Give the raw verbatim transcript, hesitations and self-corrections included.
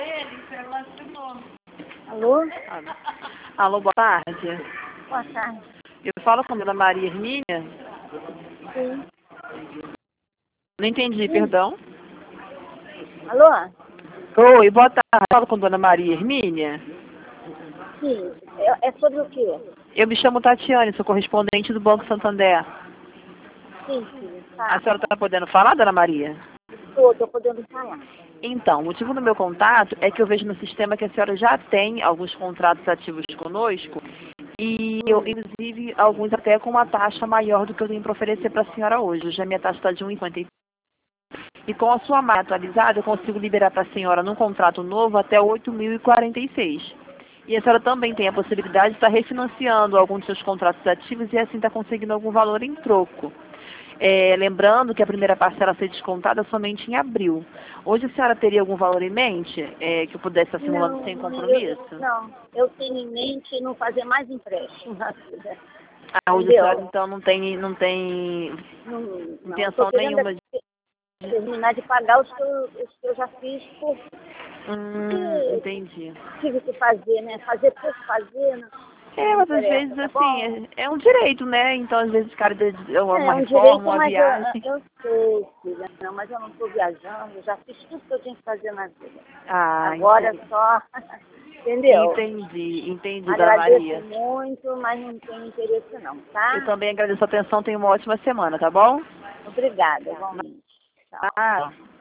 Alô? Alô, Alô, boa tarde. Boa tarde. Eu falo com a dona Maria Hermínia. Sim. Não entendi, Sim. perdão. Alô? Oi, boa tarde. Eu falo com a dona Maria Hermínia. Sim. É, é sobre o quê? Eu me chamo Tatiane, sou correspondente do Banco Santander. Sim, sim. A Tá. senhora está podendo falar, dona Maria? Tô, tô podendo falar. Então, o motivo do meu contato é que eu vejo no sistema que a senhora já tem alguns contratos ativos conosco e eu, Hum. inclusive, alguns até com uma taxa maior do que eu tenho para oferecer para a senhora hoje. Hoje a minha taxa está de um vírgula cinquenta e cinco e com a sua marca atualizada eu consigo liberar para a senhora num contrato novo até oito mil e quarenta e seis. E a senhora também tem a possibilidade de estar refinanciando alguns dos seus contratos ativos e assim estar conseguindo algum valor em troco. É, lembrando que a primeira parcela a ser descontada somente em abril. Hoje a senhora teria algum valor em mente é, que eu pudesse estar simulando Não, sem eu, eu- compromisso? não, eu tenho em mente não fazer mais empréstimo na vida. Ah, hoje a senhora Entendeu? então não tem, não tem Não, não, estou intenção querendo é nenhuma de... terminar de pagar os que eu, os que eu já fiz por Hum, porque entendi. tive que fazer, né? Fazer por fazer, não, É, não mas às interessa, vezes tá bom? assim, é, é um direito, né? Então às vezes o cara de de- uma É um reforma, direito, uma mas eu, viagem. eu sei, filha, não, mas eu não estou viajando, eu já fiz tudo que eu tinha que fazer na vida. Ah, Agora é entendi. só, entendeu? Entendi, entendi, dona Agradeço Maria. muito, mas não tenho interesse não, Eu tá? também agradeço a atenção, tenha uma ótima semana, tá bom? Obrigada, igualmente. Tchau. Ah.